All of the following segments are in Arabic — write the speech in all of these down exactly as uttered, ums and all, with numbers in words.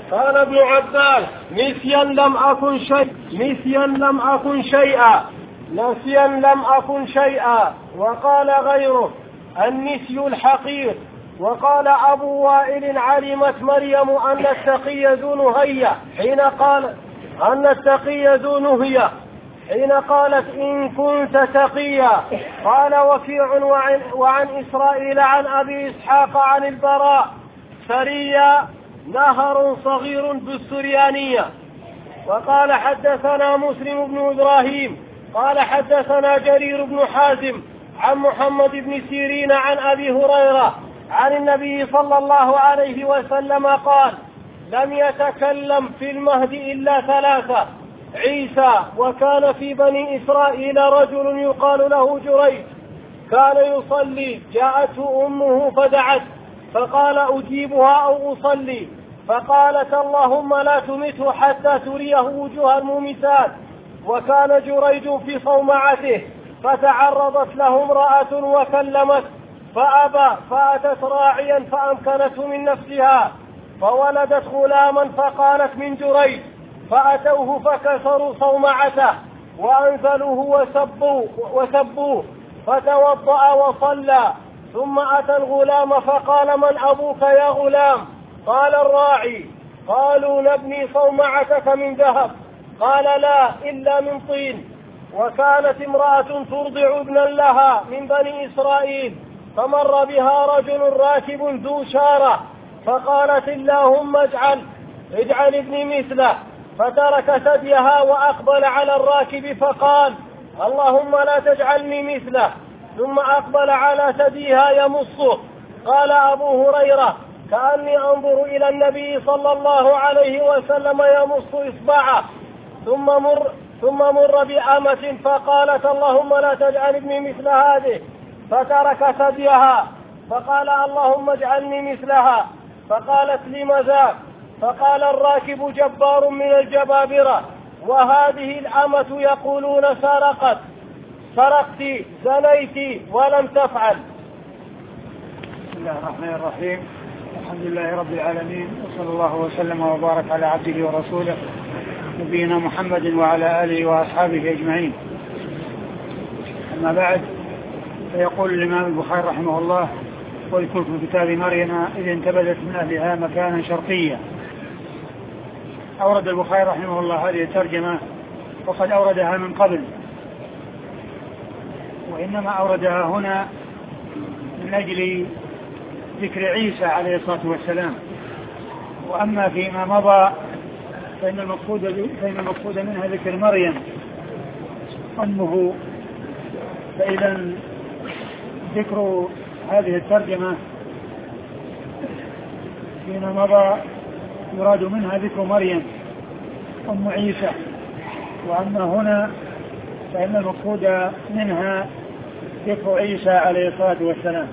قال ابن عباس: نسيا لم أكن شيء نسيا لم أكن شيئا نسيا لم أكن شيئا. وقال غيره: النسي الحقير. وقال أبو وائل: علمت مريم أن التقي ذو نهية حين قال أن التقي ذو نهية حين قالت: إن كنت تقيا. قال وكيع وعن, وعن إسرائيل عن أبي إسحاق عن البراء: سريا نهر صغير بالسريانية. وقال حدثنا مسلم بن إبراهيم قال حدثنا جرير بن حازم عن محمد بن سيرين عن أبي هريرة عن النبي صلى الله عليه وسلم قال: لم يتكلم في المهد إلا ثلاثة: عيسى، وكان في بني إسرائيل رجل يقال له جريج كان يصلي، جاءته أمه فدعت فقال: أجيبها أو أصلي؟ فقالت: اللهم لا تمته حتى تريه وجوه المميتات. وكان جريج في صومعته، فتعرضت له امرأة وكلمت فأبى، فأتت راعيا فأمكنته من نفسها فولدت غلاما، فقالت: من جريج. فأتوه فكسروا صومعته وأنزلوه وسبوه, وسبوه فتوضأ وصلى. ثم أتى الغلام فقال: من أبوك يا غلام؟ قال: الراعي. قالوا: نبني صومعتك من ذهب؟ قال: لا، إلا من طين. وكانت امرأة ترضع ابنا لها من بني إسرائيل، فمر بها رجل راكب ذو شارة، فقالت: اللهم اجعل اجعل ابني مثله. فترك ثديها وأقبل على الراكب فقال: اللهم لا تجعلني مثله. ثم أقبل على ثديها يمصه. قال أبو هريرة: كأني أنظر إلى النبي صلى الله عليه وسلم يمص إصبعه. ثم مر ثم مر بأمة فقالت: اللهم لا تجعل ابني مثل هذه. فترك ثديها فقال: اللهم اجعلني مثلها. فقالت: لم ذاك؟ فقال الراكب: جبار من الجبابرة، وهذه الأمة يقولون: سرقت سرقت زنيت ولم تفعل. بسم الله الرحمن الرحيم. الحمد لله رب العالمين، وصلى الله وسلم وبارك على عبده ورسوله نبينا محمد وعلى آله وأصحابه أجمعين. أما بعد، فيقول الإمام البخاري رحمه الله: واذكر في كتاب مريم إذ انتبذت من أهلها مكانا شرقيا. أورد البخاري رحمه الله هذه الترجمة وقد أوردها من قبل، وإنما أوردها هنا من أجل ذكر عيسى عليه الصلاة والسلام. وأما فيما مضى فإن المقصود, فإن المقصود منها ذكر مريم أمه. فإذا ذكر هذه الترجمة فيما مضى يراد منها ذكر مريم أم عيسى، وأما هنا فإن المقصود منها ذكر عيسى عليه الصلاة والسلام.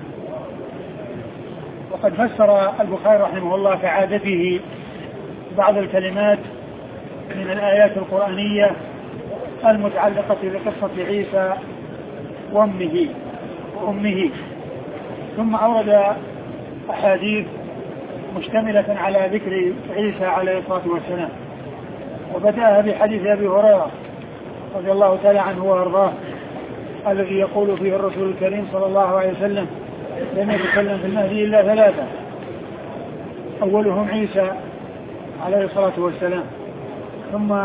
وقد فسر البخاري رحمه الله كعادته بعض الكلمات من الآيات القرآنية المتعلقة بقصة عيسى وأمه وأمه ثم أورد أحاديث مشتملة على ذكر عيسى عليه الصلاة والسلام، وبدأها بحديث أبي هريرة رضي الله تعالى عنه وأرضاه الذي يقول فيه الرسول الكريم صلى الله عليه وسلم: لم يتكلم في المهدي إلا ثلاثة، أولهم عيسى عليه الصلاة والسلام، ثم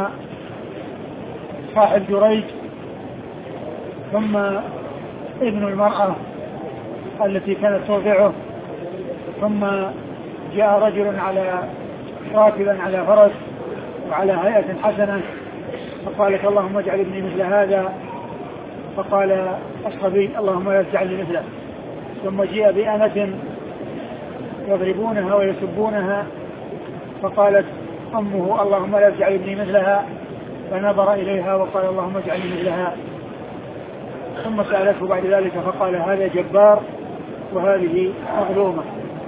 صاحب جريج، ثم ابن المرأة التي كانت ترضعه، ثم جاء رجل على راكبا على فرس وعلى هيئة حسنة فقالت: اللهم اجعل ابني مثل هذا. فقال الصبي: اللهم لا تجعلني مثله. ثم جاء بأمة يضربونها ويسبونها فقالت أمه: اللهم لا تجعل ابني مثلها. فنظر إليها وقال: اللهم اجعلني مثلها. ثم سألته بعد ذلك فقال: هذا جبار وهذه مظلومة.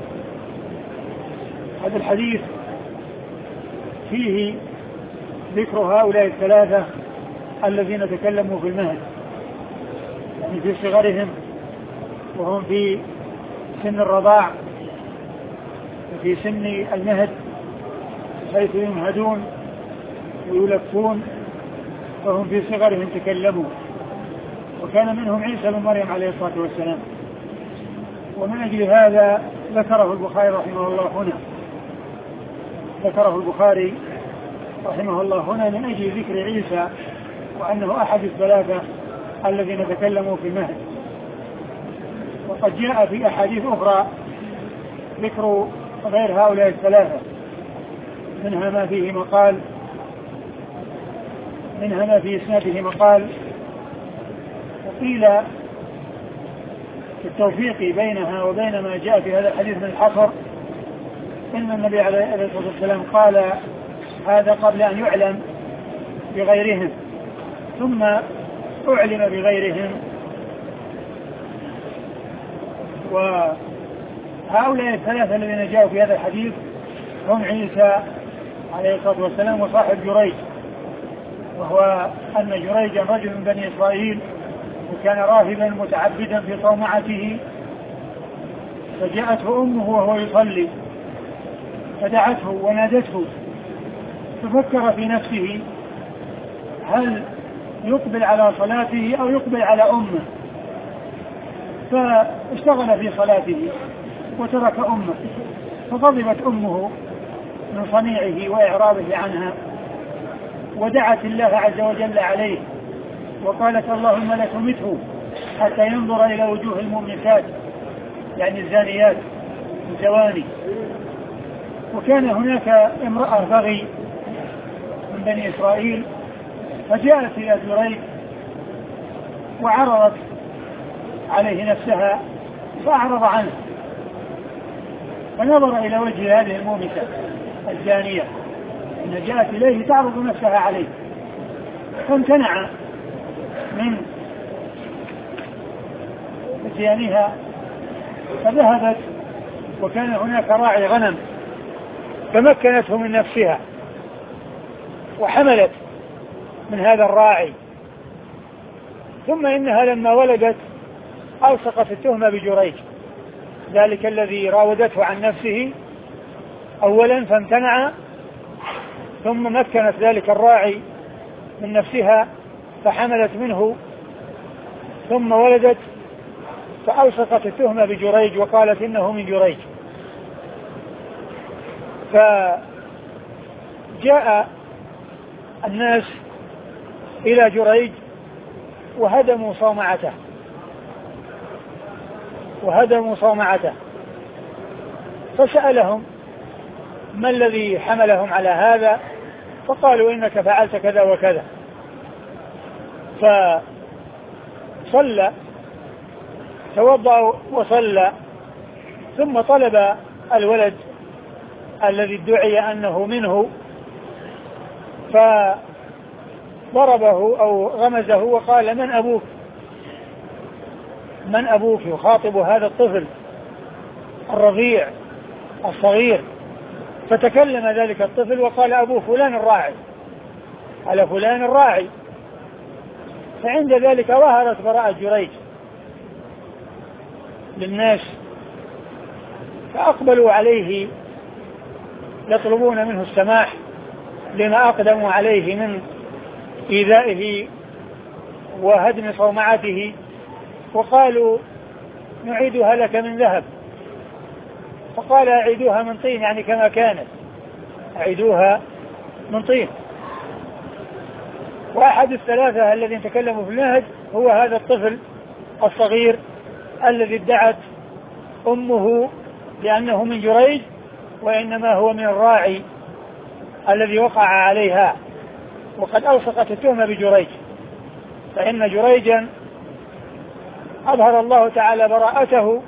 هذا الحديث فيه ذكر هؤلاء الثلاثة الذين تكلموا في المهد، يعني في صغرهم وهم في سن الرضاع وفي سن المهد، حيث ينهدون ويلفون وهم في صغرهم تكلموا. وكان منهم عيسى بن مريم عليه الصلاة والسلام. ومن أجل هذا ذكره البخاري رحمه الله هنا ذكره البخاري رحمه الله هنا من أجل ذكر عيسى وأنه أحد الثلاثة الذين تكلموا في المهد. وقد جاء في أحاديث أخرى ذكر غير هؤلاء الثلاثة، منها ما فيه مقال منها ما في إسناده مقال. وقيل في التوفيق بينها وبين ما جاء في هذا الحديث من الحصر إن النبي عليه الصلاة والسلام قال هذا قبل أن يعلم بغيرهم، ثم أعلم بغيرهم. وهؤلاء الثلاثة الذين جاءوا في هذا الحديث هم عيسى عليه الصلاة والسلام وصاحب جريج، وهو أن جريجا رجل من بني إسرائيل وكان راهبا متعبدا في صومعته، فجاءته أمه وهو يصلي فدعته ونادته، ففكر في نفسه هل يقبل على صلاته أو يقبل على أمه، فاشتغل في صلاته وترك أمه، فغضبت أمه من صنيعه وإعراضه عنها، ودعت الله عز وجل عليه وقالت اللهم لا تمته حتى ينظر إلى وجوه المؤمنات يعني الزانيات الزواني. وكان هناك امرأة بغي من بني إسرائيل فجاءت إلى جريج وعرضت عليه نفسها فأعرض عنه، فنظر إلى وجه هذه المؤمنة الزانية إن جاءت إليه تعرض نفسها عليه، فامتنع من اتيانها، فذهبت وكان هناك راعي غنم فمكنته من نفسها وحملت من هذا الراعي، ثم إنها لما ولدت ألصقت التهمة بجريج ذلك الذي راودته عن نفسه أولا فامتنع، ثم مكنت ذلك الراعي من نفسها فحملت منه، ثم ولدت فألصقت التهمة بجريج وقالت إنه من جريج. فجاء الناس إلى جريج وهدموا صومعته وهدموا صومعته فسألهم ما الذي حملهم على هذا، فقالوا إنك فعلت كذا وكذا. فصلى توضأ وصلى، ثم طلب الولد الذي ادعي أنه منه فضربه أو غمزه وقال من أبوك من أبوك يخاطب هذا الطفل الرضيع الصغير، فتكلم ذلك الطفل وقال أبو فلان الراعي على فلان الراعي. فعند ذلك ظهرت براءة جريج للناس فأقبلوا عليه يطلبون منه السماح لما أقدموا عليه من إيذائه وهدم صومعته، وقالوا نعيدها لك من ذهب، فقال أعيدوها من طين يعني كما كانت أعيدوها من طين. وأحد الثلاثة الذين تكلموا في المهد هو هذا الطفل الصغير الذي ادعت أمه لأنه من جريج وإنما هو من الراعي الذي وقع عليها، وقد ألصقت التهمة بجريج. فإن جريجا أظهر الله تعالى براءته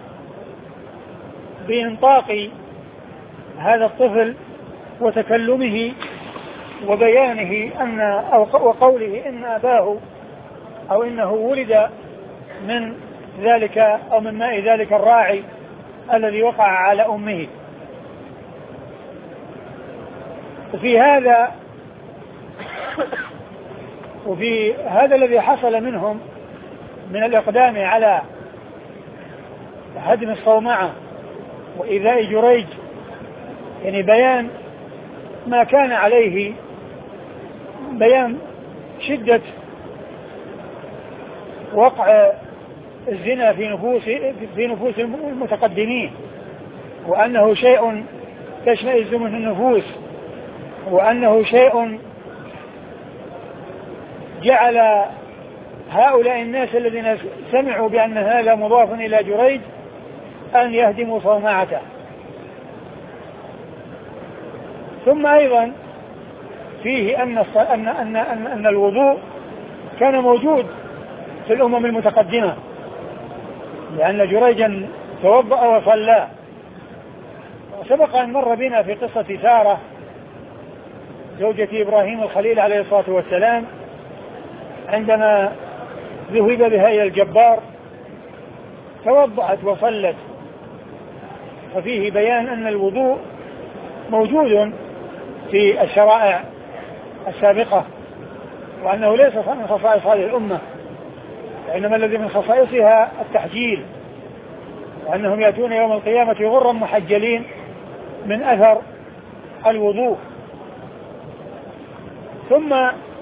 بإنطاق هذا الطفل وتكلمه وبيانه أن أو وقوله إن أباه أو إنه ولد من ذلك أو من ماء ذلك الراعي الذي وقع على أمه. وفي هذا وفي هذا الذي حصل منهم من الإقدام على هدم الصومعة وإيذاء جريج يعني بيان ما كان عليه بيان شدة وقع الزنا في نفوس في نفوس المتقدمين، وأنه شيء تشمئز منه النفوس، وأنه شيء جعل هؤلاء الناس الذين سمعوا بأن هذا مضاف إلى جريج أن يهدموا صومعته. ثم أيضا فيه أن أن أن أن, أن الوضوء كان موجود في الأمم المتقدمة، لأن جريجا توضأ وصلى. وسبق أن مر بنا في قصة سارة زوجة إبراهيم الخليل عليه الصلاة والسلام عندما ذهب بها إلى الجبار توضأت وصلت، ففيه بيان أن الوضوء موجود في الشرائع السابقة، وأنه ليس من خصائص هذه الأمة، وإنما الذي من خصائصها التحجيل، وأنهم يأتون يوم القيامة غرا محجلين من أثر الوضوء. ثم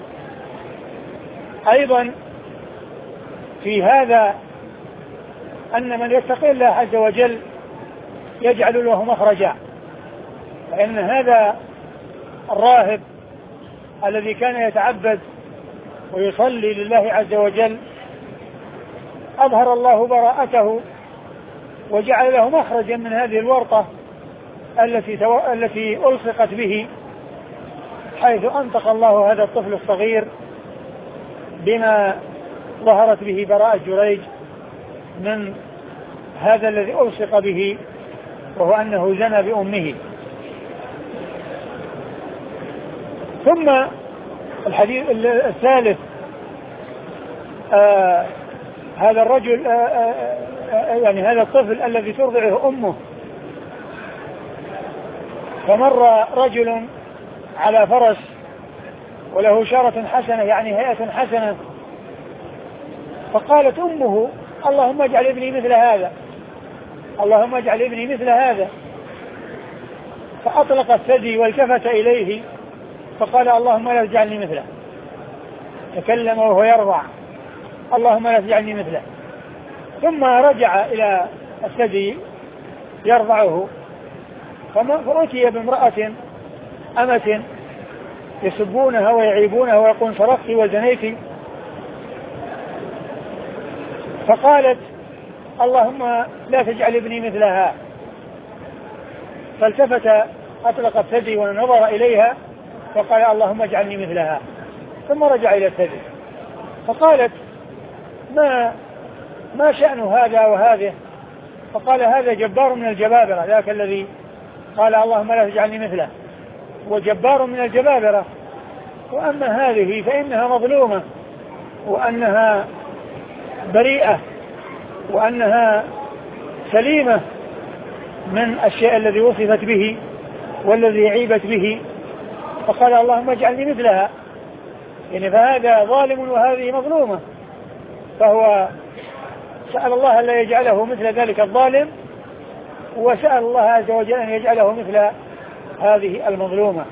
أيضا في هذا أن من يتقي الله عز وجل يجعل له مخرجا، فإن هذا الراهب الذي كان يتعبد ويصلي لله عز وجل أظهر الله براءته وجعل له مخرجا من هذه الورطة التي تو... التي ألصقت به، حيث أنطق الله هذا الطفل الصغير بما ظهرت به براءة جريج من هذا الذي ألصق به، وهو أنه زنى بأمه. ثم الحديث الثالث آه هذا الرجل آه آه يعني هذا الطفل الذي ترضعه أمه، فمر رجل على فرس وله شارة حسنة يعني هيئة حسنة، فقالت أمه اللهم اجعل ابني مثل هذا، اللهم اجعل ابني مثل هذا، فأطلق الثدي والتفت إليه فقال اللهم لا تجعلني مثله، تكلم وهو يرضع اللهم لا تجعلني مثله، ثم رجع إلى الثدي يرضعه، فأتي بامرأة أمة يسبونها ويعيبونها ويقولون سرقتي وزنيتي، فقالت اللهم لا تجعل ابني مثلها، فالتفت أطلق الثدي ونظر إليها فقال اللهم اجعلني مثلها، ثم رجع إلى الثدي، فقالت ما ما شأن هذا وهذه؟ فقال هذا جبار من الجبابرة، ذاك الذي قال اللهم لا تجعلني مثله وجبار من الجبابرة، وأما هذه فإنها مظلومة وأنها بريئة وأنها سليمة من الشيء الذي وصفت به والذي عيبت به، فقال اللهم اجعلني مثلها، يعني فهذا ظالم وهذه مظلومة، فهو سأل الله أن لا يجعله مثل ذلك الظالم، وسأل الله عز وجل أن يجعله مثل هذه المظلومة.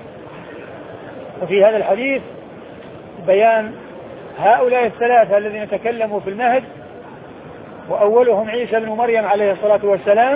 وفي هذا الحديث بيان هؤلاء الثلاثة الذين تكلموا في المهد، وأولهم عيسى بن مريم عليه الصلاة والسلام،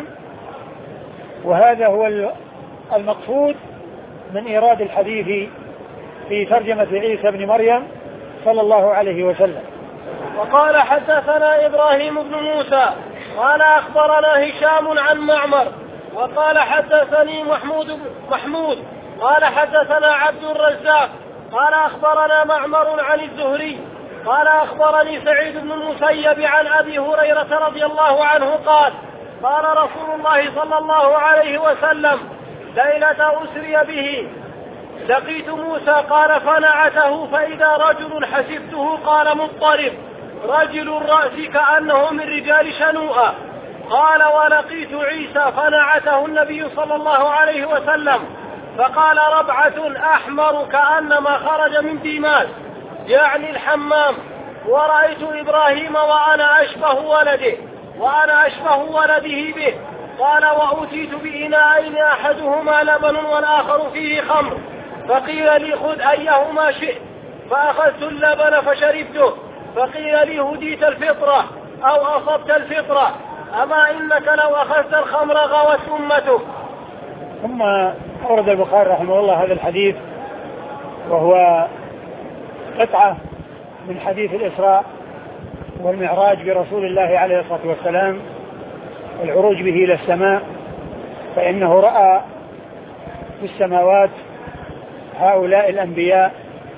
وهذا هو المقصود من إيراد الحديث في ترجمة عيسى بن مريم صلى الله عليه وسلم. وقال حدثنا إبراهيم بن موسى قال أخبرنا هشام عن معمر وقال حدثني محمود محمود قال حدثنا عبد الرزاق قال أخبرنا معمر عن الزهري قال أخبرني سعيد بن المسيب عن أبي هريرة رضي الله عنه قال قال رسول الله صلى الله عليه وسلم ليلة أسري به لقيت موسى قال فنعته فإذا رجل حسبته قال مضطرب رجل الرأس كأنه من رجال شنوءة قال ولقيت عيسى فنعته النبي صلى الله عليه وسلم فقال ربعة أحمر كأنما خرج من ديماس يعني الحمام ورأيت إبراهيم وأنا أشبه ولده وأنا أشبه ولده به قال وأوتيت بإناءين أحدهما لبن والآخر فيه خمر، فقيل لي خذ أيهما شئت، فأخذت اللبن فشربته، فقيل لي هديت الفطرة أو أصبت الفطرة، أما إنك لو أخذت الخمر غوت أمتك. ثم أورد البخاري رحمه الله هذا الحديث، وهو قطعة من حديث الإسراء والمعراج برسول الله عليه الصلاة والسلام، العروج به إلى السماء، فإنه رأى في السماوات هؤلاء الأنبياء،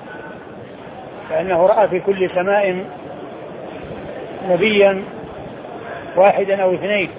فإنه رأى في كل سماء نبيا واحدا أو اثنين.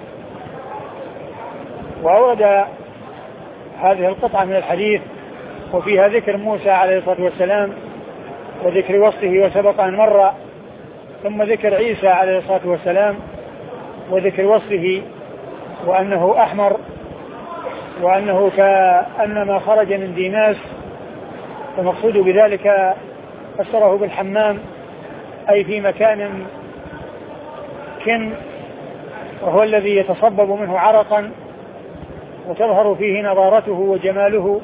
وأورد هذه القطعة من الحديث وفيها ذكر موسى عليه الصلاة والسلام وذكر وصفه وسبق أن مر، ثم ذكر عيسى عليه الصلاة والسلام وذكر وصفه وأنه أحمر، وأنه كأنما خرج من ديناس، فمقصود بذلك فسره بالحمام، أي في مكان كن، وهو الذي يتصبب منه عرقا وتظهر فيه نضارته وجماله،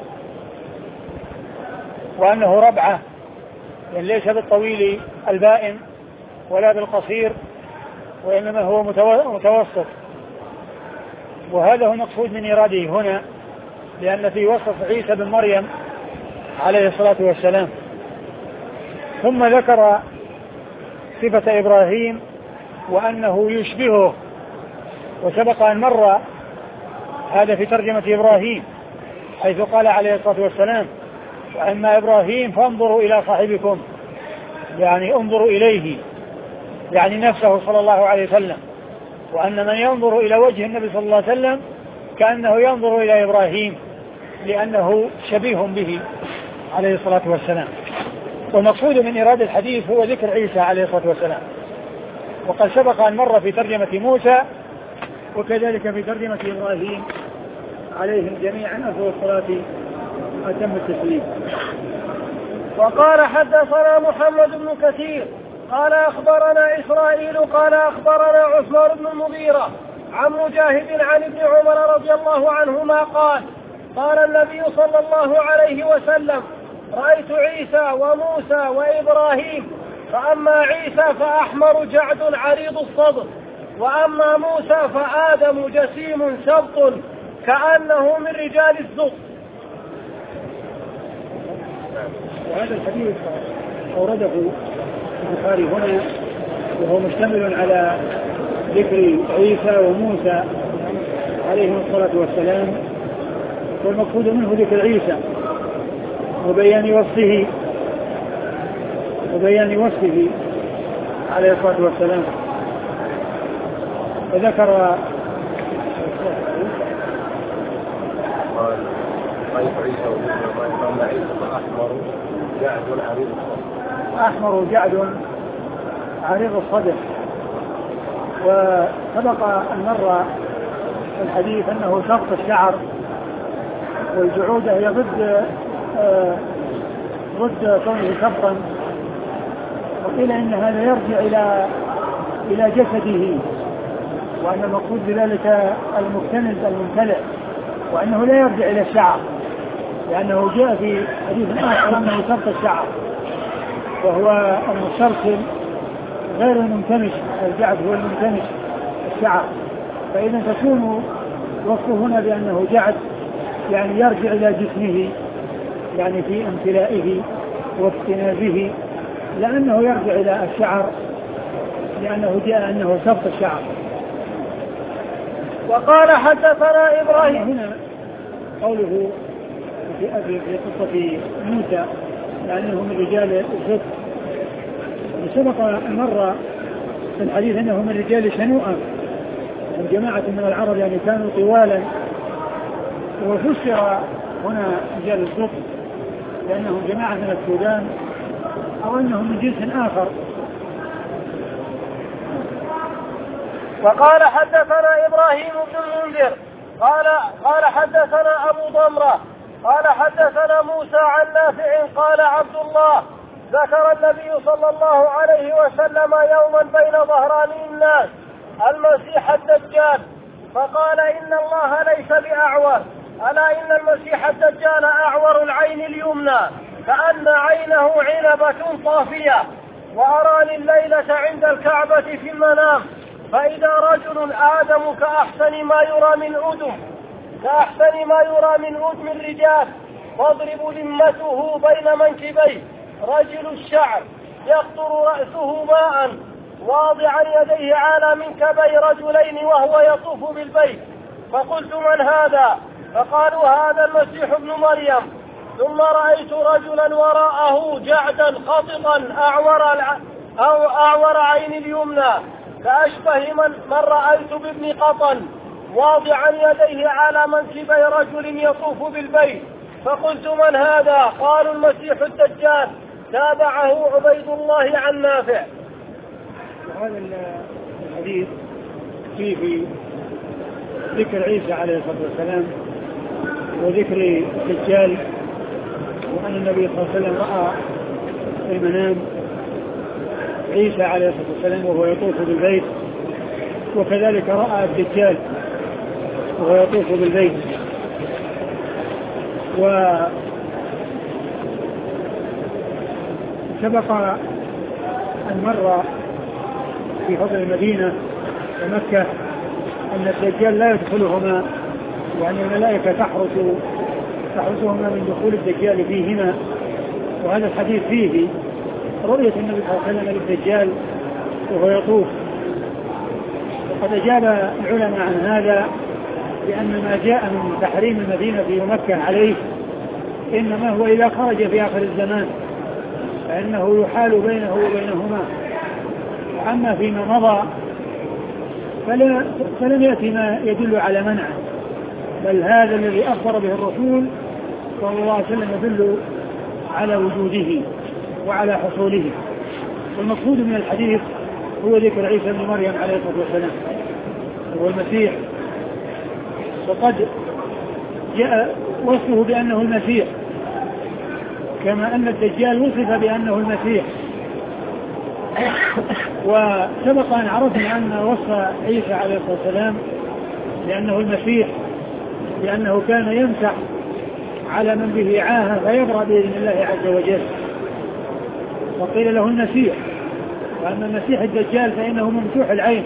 وأنه ربعة، يعني ليس بالطويل البائن ولا بالقصير، وإنما هو متوسط. وهذا هو مقصود من إراده هنا، لأن في وصف عيسى بن مريم عليه الصلاة والسلام. ثم ذكر صفة إبراهيم وأنه يشبهه، وسبق أن مر هذا في ترجمة إبراهيم، حيث قال عليه الصلاة والسلام وأما إبراهيم فانظروا إلى صاحبكم، يعني انظروا إليه، يعني نفسه صلى الله عليه وسلم، وأن من ينظر إلى وجه النبي صلى الله عليه وسلم كأنه ينظر إلى إبراهيم، لأنه شبيه به عليه الصلاة والسلام. والمقصود من إرادة الحديث هو ذكر عيسى عليه الصلاة والسلام، وقد سبق أن مر في ترجمة موسى، وكذلك في ترجمة إبراهيم عليهم جميعا أفضل الصلاة أتم التسليم. وقال حدثنا محمد بن كثير قال أخبرنا إسرائيل قال أخبرنا عثمان بن المغيرة عن مجاهد عن ابن عمر رضي الله عنهما قال قال النبي صلى الله عليه وسلم رأيت عيسى وموسى وإبراهيم، فأما عيسى فأحمر جعد عريض الصدر، وأما موسى فآدم جسيم سبط كأنه من رجال الزق. وهذا الحديث أورده البخاري هنا، وهو مشتمل على ذكر عيسى وموسى عليهم الصلاة والسلام، والمقصود منه ذكر عيسى وبيان وصفه وبيان وصفه عليه الصلاة والسلام. وذكر أحمر جعد عريض الصدر. وسبق أن مر الحديث أنه شق الشعر، والجعودة هي ضد آه ضد كونه شقا، وقيل إن هذا يرجع إلى إلى جسده، وأن المقصود بذلك المكتنز الممتلئ، وأنه لا يرجع إلى الشعر، لأنه جاء في حديث آخر أنه شق الشعر وهو المسترسل غير المنكمش، الجعد هو المنكمش الشعر. فإذا تكون وصفه هنا بأنه جعد يعني يرجع إلى جسمه، يعني في امتلائه واكتنازه، لأنه يرجع إلى الشعر، لأنه جاء أنه سبط الشعر. وقال حدثنا إبراهيم. هنا قوله في أبي في قصة موسى لأنه من رجال الزق، وسبق مرة في الحديث أنه من رجال شنوءة، من جماعة من العرب يعني كانوا طوالا، وفسر هنا رجال الزق لأنهم جماعة من السودان أو أنهم من جنس آخر. وقال حدثنا إبراهيم بن المنذر قال قال حدثنا أبو ضمرة قال حدثنا موسى عن نافع قال عبد الله ذكر النبي صلى الله عليه وسلم يوما بين ظهراني الناس المسيح الدجال، فقال إن الله ليس بأعور، ألا إن المسيح الدجال أعور العين اليمنى كأن عينه عنبة طافية، وأراني الليلة عند الكعبة في المنام فإذا رجل آدم كأحسن ما يرى من أدم كأحسن ما يرى من أدم الرجال، تضرب لمته بين منكبيه، رجل الشعر يقطر رأسه ماء، واضعا يديه على منكبي رجلين وهو يطوف بالبيت. فقلت من هذا؟ فقالوا هذا المسيح ابن مريم. ثم رأيت رجلا وراءه جعدا خططا أعور, أو أعور عين اليمنى كأشبه من, من رأيت بابن قطن، واضعا يديه على منكبي رجل يطوف بالبيت. فقلت من هذا؟ قالوا المسيح الدجال. تابعه عبيد الله عن نافع. هذا الحديث فيه ذكر عيسى عليه الصلاة والسلام وذكر الدجال، وأن النبي صلى الله عليه وسلم رأى في المنام عيسى عليه الصلاة والسلام وهو يطوف بالبيت، وكذلك رأى الدجال وهو يطوف بالبيت. وسبق أن مر في فضل المدينة ومكة أن الدجال لا يدخلهما، وأن الملائكة تحرس تحرسهما من دخول الدجال فيهما. وهذا الحديث فيه رؤية النبي صلى الله عليه وسلم للدجال وهو يطوف. وقد أجاب العلماء عن هذا بأن ما جاء من تحريم المدينة في مكة عليه إنما هو إذا خرج في آخر الزمان فإنه يحال بينه وبينهما. أما فيما مضى فلا فلم يأتي ما يدل على منعه، بل هذا الذي أخبر به الرسول صلى الله عليه وسلم يدل على وجوده وعلى حصوله. والمقصود من الحديث هو ذكر عيسى بن مريم عليه الصلاة والسلام هو المسيح، وقد جاء وصفه بأنه المسيح كما أن الدجال وصف بأنه المسيح. وسبق أن عرفنا أن وصف عيسى عليه الصلاة والسلام لأنه المسيح لأنه كان يمسح على من به عاهة فيبرأ بإذن الله عز وجل، وقيل له المسيح. وأما المسيح الدجال فإنه ممسوح العين.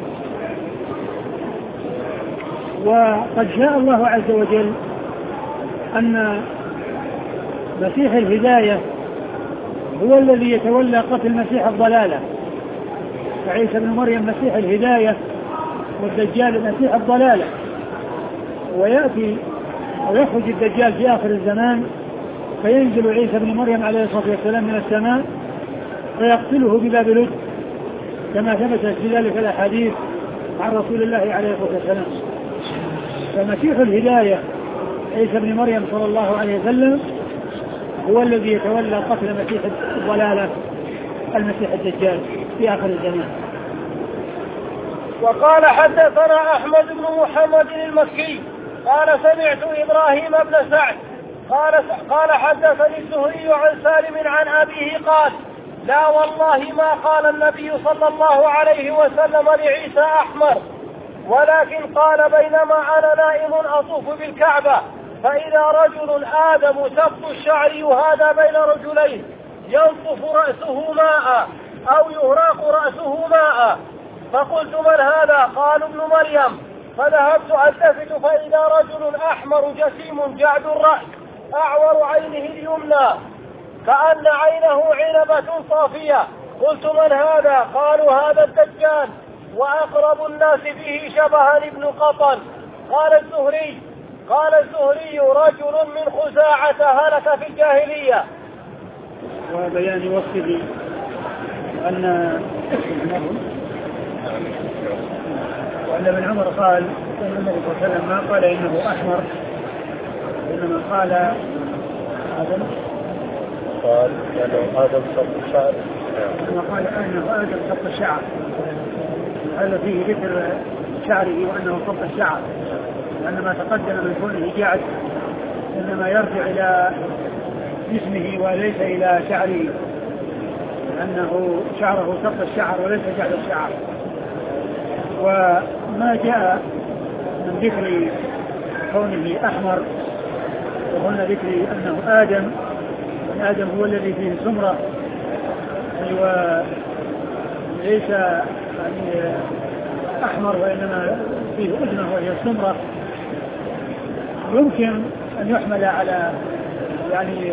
وقد شاء الله عز وجل أن مسيح الهداية هو الذي يتولى قتل مسيح الضلالة، فعيسى بن مريم مسيح الهداية والدجال مسيح الضلالة. ويأتي ويخرج الدجال في آخر الزمان فينزل عيسى بن مريم عليه الصلاة والسلام من السماء فيقتله بباب لد كما ثبت في ذلك الأحاديث عن رسول الله عليه الصلاة والسلام. فمسيح الهداية عيسى بن مريم صلى الله عليه وسلم هو الذي يتولى قتل مسيح الضلالة المسيح الدجال في آخر الزمان. وقال حدثنا أحمد بن محمد المكي قال سمعت إبراهيم بن سعد قال قال حدثني الزهري عن سالم عن أبيه قال لا والله ما قال النبي صلى الله عليه وسلم لعيسى أحمر، ولكن قال بينما أنا نائم أطوف بالكعبة فإذا رجل آدم سبط الشعر يهادى بين رجلين ينطف رأسه ماء أو يهراق رأسه ماء. فقلت من هذا؟ قالوا ابن مريم. فذهبت ألتفت فإذا رجل أحمر جسيم جعد الرأس أعور عينه اليمنى كأن عينه عنبة صافية. قلت من هذا؟ قالوا هذا الدجال وأقرب الناس به شبها ابن قطن. قال الزهري قال الزهري رجل من خزاعة هلك في الجاهلية. وبيان وصفه أن وأن ابن عمر قال أن النبي صلى الله عليه وسلم ما قال إنه أحمر، إنما قال آدم قال إنه آدم سبط الشعر إنما قال إنه آدم سبط الشعر. هذا فيه ذكر شعره وأنه سبط الشعر، لأن ما تقدم من كونه جعد إنما يرجع إلى جسمه وليس إلى شعره، لأنه شعره سبط الشعر وليس جعد الشعر. وما جاء من ذكر كونه أحمر، وهنا ذكر أنه آدم، وأن آدم هو الذي فيه سمرة، وليس يعني أحمر وإنما فيه أذنه وهي السمرة، يمكن أن يحمل على يعني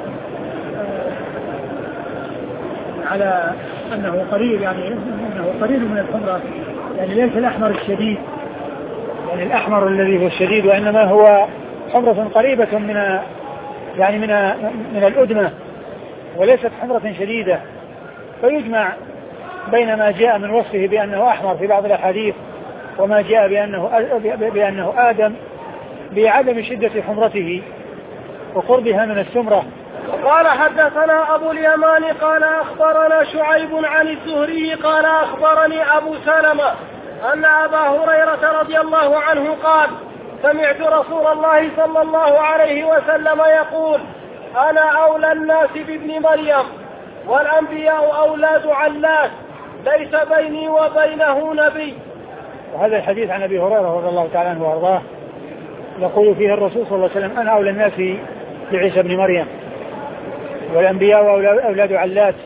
على أنه قريب، يعني أنه قريب من الحمرة، يعني ليس الأحمر الشديد، يعني الأحمر الذي هو الشديد، وإنما هو حمرة قريبة من يعني من من الأدمة، وليست حمرة شديدة. فيجمع بين ما جاء من وصفه بأنه أحمر في بعض الأحاديث وما جاء بأنه بأنه آدم بعدم شدة حمرته وقربها من السمرة. قال حدثنا أبو اليمان قال أخبرنا شعيب عن الزهري قال أخبرني أبو سلمة أن أبا هريرة رضي الله عنه قال سمعت رسول الله صلى الله عليه وسلم يقول أنا أولى الناس بابن مريم والأنبياء أولاد علات ليس بيني وبينه نبي. وهذا الحديث عن أبي هريرة رضي الله تعالى عنه وأرضاه يقول فيه الرسول صلى الله عليه وسلم أنا أولى الناس بعيسى بن مريم والأنبياء أولاد علات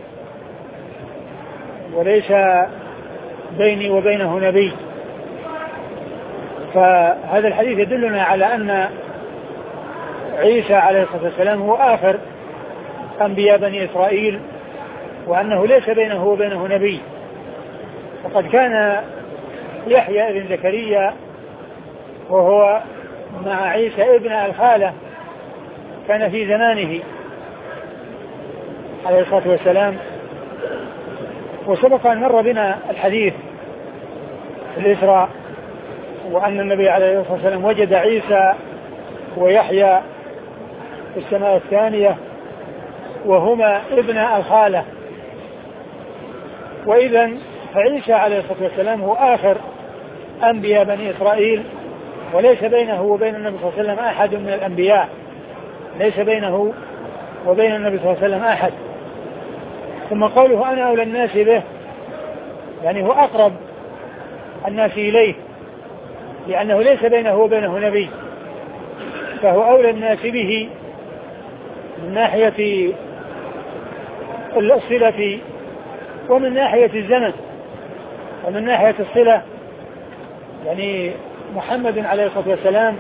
وليس بيني وبينه نبي. فهذا الحديث يدلنا على أن عيسى عليه الصلاة والسلام هو آخر أنبياء بني إسرائيل، وأنه ليس بينه وبينه نبي. وقد كان يحيى بن زكريا وهو مع عيسى ابن الخالة كان في زمانه عليه الصلاة والسلام. وسبق أن مر بنا الحديث في الإسراء وأن النبي عليه الصلاة والسلام وجد عيسى ويحيى في السماء الثانية وهما ابن الخالة. وإذا فعيسى عليه الصلاة والسلام هو آخر أنبياء بني إسرائيل، وليس بينه وبين النبي صلى الله عليه وسلم أحد من الأنبياء، ليس بينه وبين النبي صلى الله عليه وسلم أحد. ثم قوله أنا أولى الناس به، يعني هو أقرب الناس إليه، لأنه ليس بينه وبينه نبي، فهو أولى الناس به من ناحية الصلة ومن ناحية الزمن ومن ناحية الصلة. يعني محمد عليه الصلاة والسلام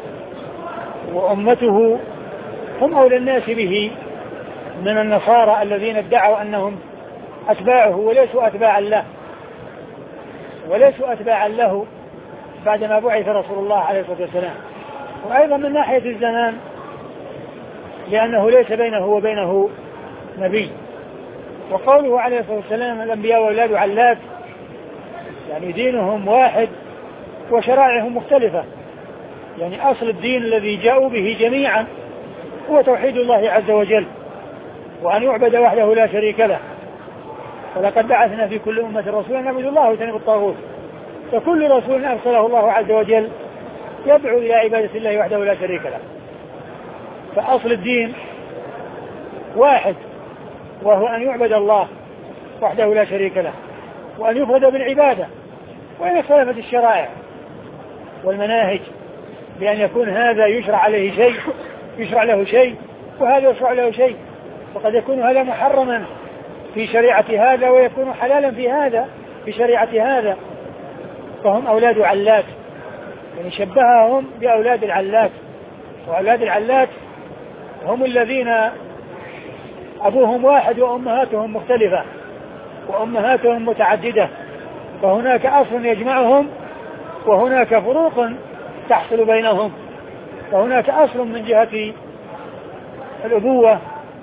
وأمته هم أولى الناس به من النصارى الذين ادعوا أنهم أتباعه وليسوا أتباعا له وليسوا أتباعا له بعدما بعث رسول الله عليه الصلاة والسلام. وأيضا من ناحية الزمان لأنه ليس بينه وبينه نبي. وقوله عليه الصلاة والسلام الأنبياء وأولاد علات، يعني دينهم واحد وشرائعهم مختلفة، يعني أصل الدين الذي جاءوا به جميعا هو توحيد الله عز وجل وأن يعبد وحده لا شريك له. ولقد بعثنا في كل أمة رسولا أن اعبدوا الله واجتنبوا الطاغوت، فكل رسول أرسله الله عز وجل يدعو إلى عبادة الله وحده لا شريك له. فأصل الدين واحد وهو أن يعبد الله وحده لا شريك له وأن يفرد بالعبادة، وإن اختلفت الشرائع والمناهج بأن يكون هذا يشرع عليه شيء يشرع له شيء وهذا يشرع له شيء، وقد يكون هذا محرما في شريعة هذا ويكون حلالا في هذا في شريعة هذا. فهم أولاد علات، يعني شبههم بأولاد العلات. وأولاد العلات هم الذين أبوهم واحد وأمهاتهم مختلفة وأمهاتهم متعددة، فهناك أصل يجمعهم وهناك فروق تحصل بينهم، فهناك أصل من جهة الأبوة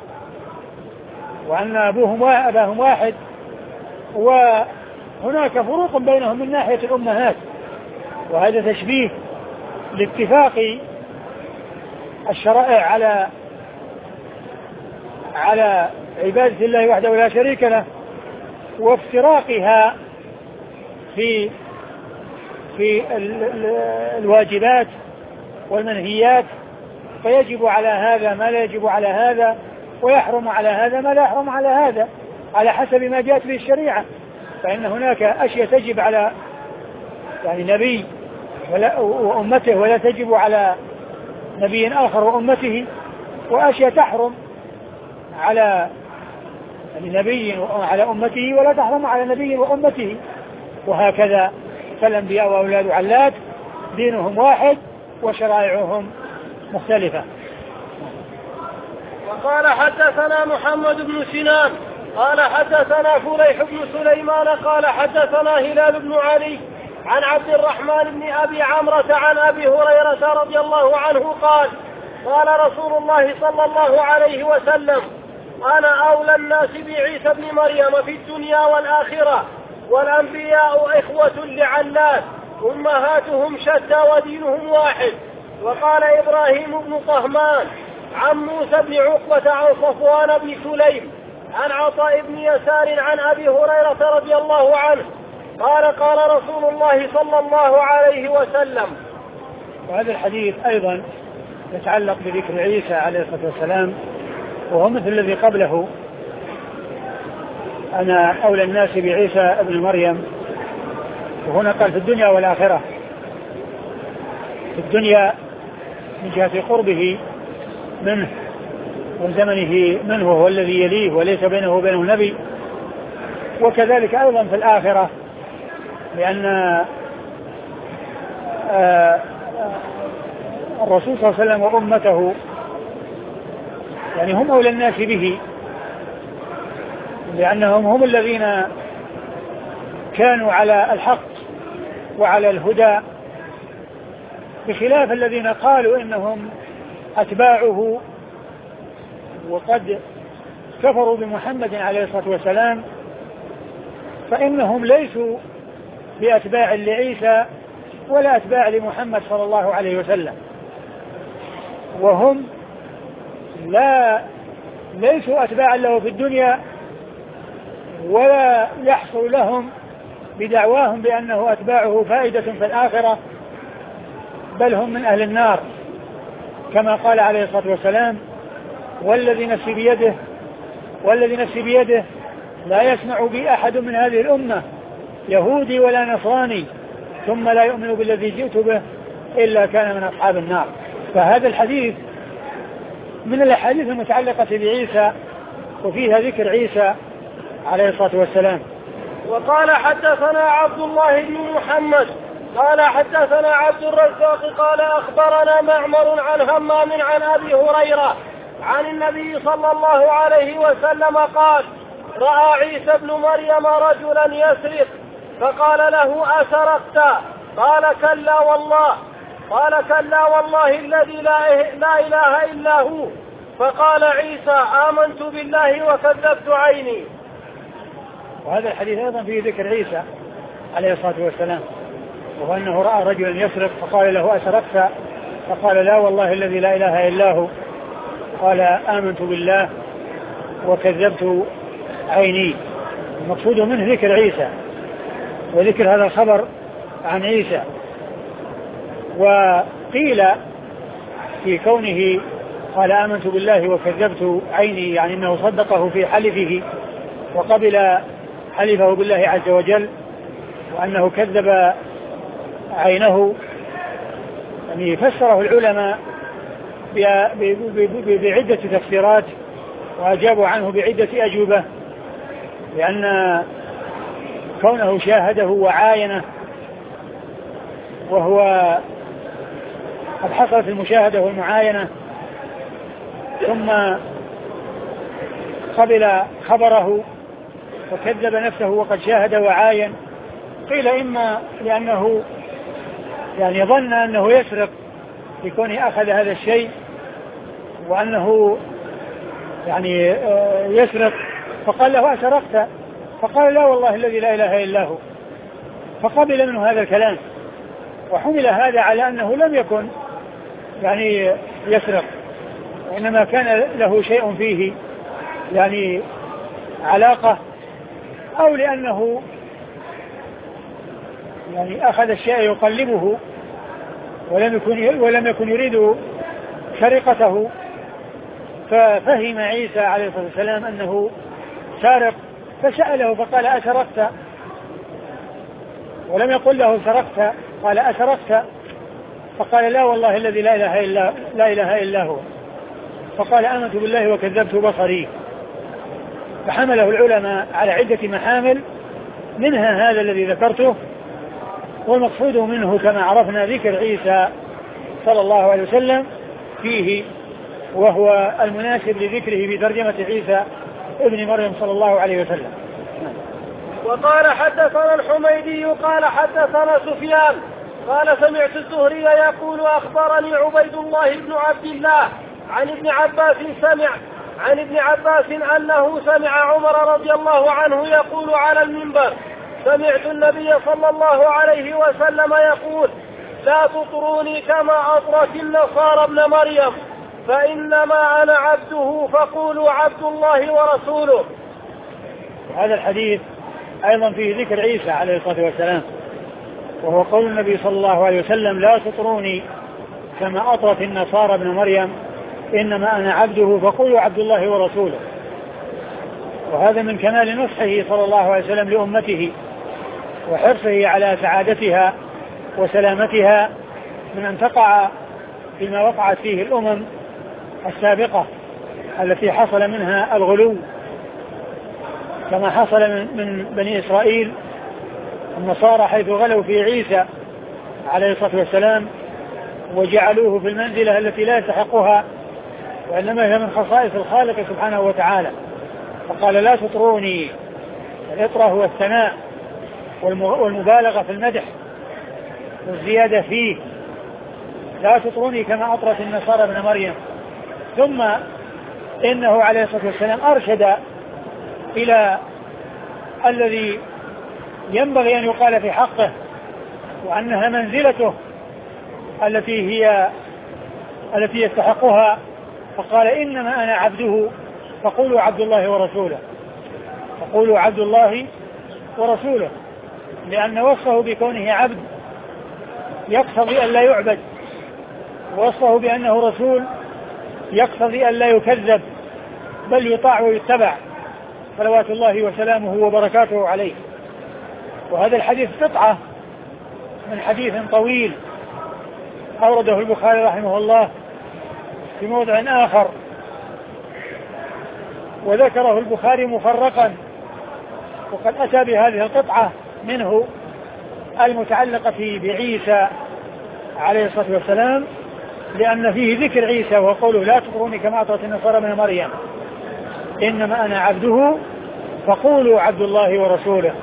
وأن أبوهم وأباهم واحد، وهناك فروق بينهم من ناحية الأمهات. وهذا تشبيه لاتفاق الشرائع على على عبادة الله وحده لا شريك له، وافتراقها في في الواجبات والمنهيات، فيجب على هذا ما لا يجب على هذا، ويحرم على هذا ما لا يحرم على هذا، على حسب ما جاءت به الشريعة. فإن هناك أشياء تجب على يعني نبي ولا وأمته ولا تجب على نبي آخر وأمته، وأشياء تحرم على نبي وعلى أمته ولا تحرم على نبي وأمته، وهكذا فالأنبياء وأولاد علات دينهم واحد وشرائعهم مختلفة. وقال حدثنا محمد بن سنان قال حدثنا فليح بن سليمان قال حدثنا هلال بن علي عن عبد الرحمن بن أبي عمرة عن أبي هريرة رضي الله عنه قال قال رسول الله صلى الله عليه وسلم: أنا أولى الناس بعيسى بن مريم في الدنيا والآخرة، والأنبياء إخوة لعلات أمهاتهم شتى ودينهم واحد. وقال إبراهيم بن طهمان عن موسى بن عقبة عن صفوان بن سليم عن عطاء بن يسار عن أبي هريرة رضي الله عنه قال قال رسول الله صلى الله عليه وسلم. وهذا الحديث أيضا يتعلق بذكر عيسى عليه الصلاة والسلام، وهو مثل الذي قبله: أنا أولى الناس بعيسى ابن مريم. وهنا قال في الدنيا والآخرة. في الدنيا من جهة قربه منه وزمنه منه وهو الذي يليه وليس بينه وبينه نبي، وكذلك أيضا في الآخرة، لأن الرسول صلى الله عليه وسلم وأمته يعني هم أولى الناس به، لأنهم هم الذين كانوا على الحق وعلى الهدى، بخلاف الذين قالوا إنهم أتباعه وقد كفروا بمحمد عليه الصلاة والسلام، فإنهم ليسوا بأتباع لعيسى ولا أتباع لمحمد صلى الله عليه وسلم، وهم لا ليسوا أتباعا له في الدنيا، ولا يحصل لهم بدعواهم بأنه أتباعه فائدة في الآخرة، بل هم من أهل النار، كما قال عليه الصلاة والسلام: والذي نفسي بيده والذي نفسي بيده لا يسمع بي أحد من هذه الأمة يهودي ولا نصراني ثم لا يؤمن بالذي جئت به إلا كان من أصحاب النار. فهذا الحديث من الأحاديث المتعلقة بعيسى، وفيها ذكر عيسى عليه الصلاة والسلام. وقال حدثنا عبد الله بن محمد قال حدثنا عبد الرزاق قال أخبرنا معمر عن همام عن أبي هريرة عن النبي صلى الله عليه وسلم قال: رأى عيسى بن مريم رجلا يسرق فقال له: أسرقت؟ قال: كلا والله. قال: كلا والله الذي لا, لا إله إلا هو. فقال عيسى: آمنت بالله وكذبت عيني. وهذا الحديث أيضا فيه ذكر عيسى عليه الصلاة والسلام، وهو أنه رأى رجلا يسرق فقال له: أسرقت؟ فقال: لا والله الذي لا إله إلا هو. قال: آمنت بالله وكذبت عيني. المقصود منه ذكر عيسى وذكر هذا الخبر عن عيسى. وقيل في كونه قال: آمنت بالله وكذبت عيني، يعني أنه صدقه في حلفه وقبل حلفه بالله عز وجل، وأنه كذب عينه. يعني فسره العلماء بعدة تفسيرات وأجابوا عنه بعدة أجوبة، لأن كونه شاهده وعاينه وهو قد حصلت المشاهدة والمعاينة ثم قبل خبره وكذب نفسه وقد شاهد وعاين. قيل إما لأنه يعني ظن أنه يسرق لكونه أخذ هذا الشيء وأنه يعني يسرق، فقال له: أسرقت؟ فقال: لا والله الذي لا إله إلا هو. فقبل منه هذا الكلام، وحمل هذا على أنه لم يكن يعني يسرق، وإنما كان له شيء فيه يعني علاقة، أو لأنه يعني أخذ الشيء يقلبه ولم يكن ولم يكن يريد سرقته، ففهم عيسى عليه الصلاة والسلام أنه سارق فسأله فقال: أسرقت؟ ولم يقل له سرقت، قال: أسرقت؟ فقال لا والله الذي لا إله إلا, لا إله إلا هو. فقال آمنت بالله وكذبت بصري. فحمله العلماء على عدة محامل، منها هذا الذي ذكرته، والمقصود منه كما عرفنا ذكر عيسى صلى الله عليه وسلم فيه، وهو المناسب لذكره في ترجمة عيسى ابن مريم صلى الله عليه وسلم. وقال حدثنا الحميدي قال حدثنا سفيان قال سمعت الزهري يقول أخبرني عبيد الله بن عبد الله عن ابن عباس سمع عن ابن عباس أنه سمع عمر رضي الله عنه يقول على المنبر: سمعت النبي صلى الله عليه وسلم يقول: لا تطروني كما أطرت النصارى ابن مريم، فإنما أنا عبده فقولوا عبد الله ورسوله. هذا الحديث أيضا فيه ذكر عيسى عليه الصلاة والسلام، وهو قول النبي صلى الله عليه وسلم: لا تطروني كما أطرت النصارى ابن مريم، إنما أنا عبده فقولوا عبد الله ورسوله. وهذا من كمال نصحه صلى الله عليه وسلم لأمته وحرصه على سعادتها وسلامتها من أن تقع فيما وقعت فيه الأمم السابقة التي حصل منها الغلو، كما حصل من بني إسرائيل النصارى حيث غلوا في عيسى عليه الصلاة والسلام وجعلوه في المنزلة التي لا يستحقها، وإنما هي من خصائص الخالق سبحانه وتعالى. فقال: لا تطروني. الإطرة هو الثناء والمبالغة في المدح والزيادة فيه. لا تطروني كما أطرت النصارى ابن مريم. ثم إنه عليه الصلاة والسلام أرشد إلى الذي ينبغي أن يقال في حقه، وأنها منزلته التي هي التي يستحقها، فقال: إنما أنا عبده فقولوا عبد الله ورسوله. فقولوا عبد الله ورسوله، لأن وصفه بكونه عبد يقتضي أن لا يعبد، ووصفه بأنه رسول يقتضي أن لا يكذب بل يطاع ويتبع صلوات الله وسلامه وبركاته عليه. وهذا الحديث قطعة من حديث طويل أورده البخاري رحمه الله في موضع آخر، وذكره البخاري مفرقا، وقد أتى بهذه القطعة منه المتعلقة بعيسى عليه الصلاة والسلام، لأن فيه ذكر عيسى وقوله: لا تطروني كما أطرت النصارى ابن مريم، إنما أنا عبده فقولوا عبد الله ورسوله.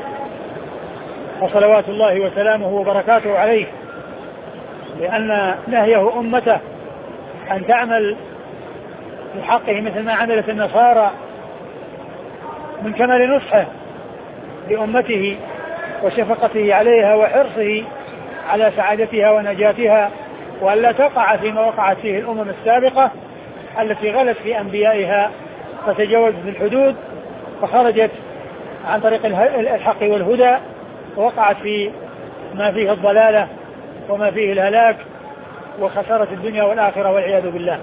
فصلوات الله وسلامه وبركاته عليه، لأن نهيه أمته أن تعمل في حقه مثل ما عملت النصارى من كمال نصحه لأمته وشفقته عليها وحرصه على سعادتها ونجاتها، وأن لا تقع فيما وقعت فيه الأمم السابقة التي غلت في أنبيائها فتجاوزت الحدود فخرجت عن طريق الحق والهدى، ووقعت في ما فيه الضلالة وما فيه الهلاك وخسارة الدنيا والآخرة والعياذ بالله.